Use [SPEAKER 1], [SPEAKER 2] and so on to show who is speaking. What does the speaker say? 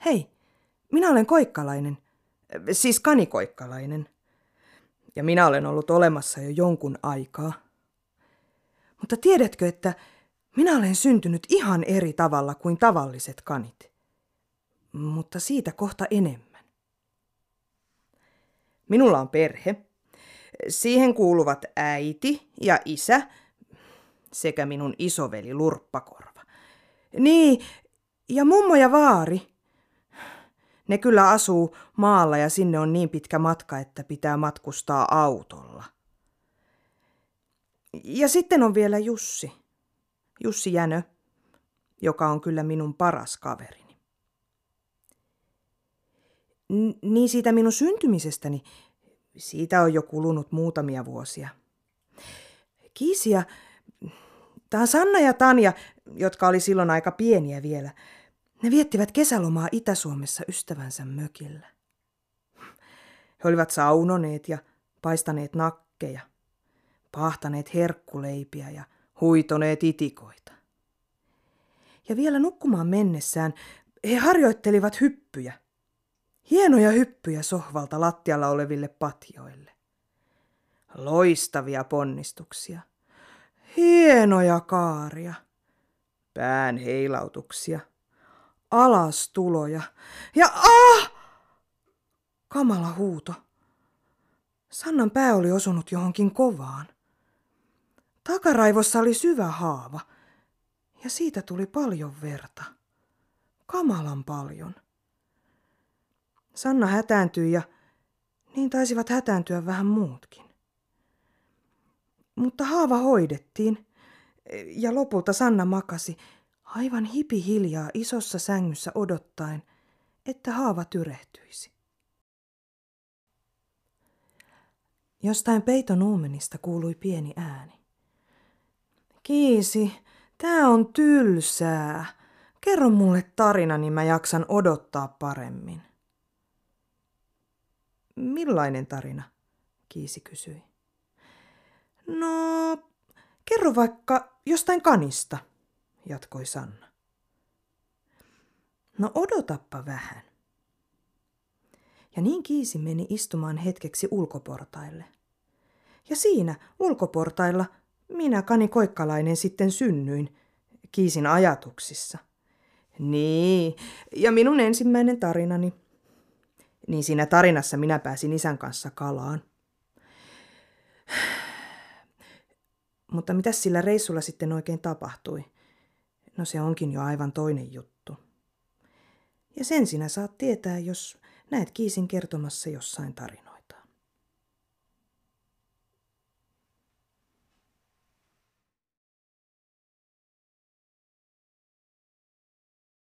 [SPEAKER 1] Hei, minä olen koikkalainen, siis kanikoikkalainen. Ja minä olen ollut olemassa jo jonkun aikaa. Mutta tiedätkö, että minä olen syntynyt ihan eri tavalla kuin tavalliset kanit. Mutta siitä kohta enemmän. Minulla on perhe. Siihen kuuluvat äiti ja isä sekä minun isoveli Lurppakorva. Niin, ja mummo ja vaari. Ne kyllä asuu maalla ja sinne on niin pitkä matka, että pitää matkustaa autolla. Ja sitten on vielä Jussi Jänö, joka on kyllä minun paras kaverini. Niin siitä minun syntymisestäni, siitä on jo kulunut muutamia vuosia. Kiisi ja Sanna ja Tanja, jotka oli silloin aika pieniä vielä, ne viettivät kesälomaa Itä-Suomessa ystävänsä mökillä. He olivat saunoneet ja paistaneet nakkeja, pahtaneet herkkuleipiä ja huitoneet itikoita. Ja vielä nukkumaan mennessään he harjoittelivat hyppyjä. Hienoja hyppyjä sohvalta lattialla oleville patjoille. Loistavia ponnistuksia. Hienoja kaaria. Pään heilautuksia. Alastuloja. Ja kamala huuto. Sannan pää oli osunut johonkin kovaan. Takaraivossa oli syvä haava. Ja siitä tuli paljon verta. Kamalan paljon. Sanna hätääntyi ja niin taisivat hätääntyä vähän muutkin. Mutta haava hoidettiin ja lopulta Sanna makasi aivan hipihiljaa isossa sängyssä odottaen, että haava tyrehtyisi. Jostain peiton uumenista kuului pieni ääni. Kiisi, tää on tylsää. Kerro mulle tarina, niin mä jaksan odottaa paremmin. Millainen tarina? Kiisi kysyi. No, kerro vaikka jostain kanista, jatkoi Sanna. No odotappa vähän. Ja niin Kiisi meni istumaan hetkeksi ulkoportaille. Ja siinä ulkoportailla minä kanikoikkalainen sitten synnyin, Kiisin ajatuksissa. Niin, ja minun ensimmäinen tarinani. Niin siinä tarinassa minä pääsin isän kanssa kalaan. Mutta mitäs sillä reissulla sitten oikein tapahtui? No se onkin jo aivan toinen juttu. Ja sen sinä saat tietää, jos näet Kiisin kertomassa jossain tarinassa.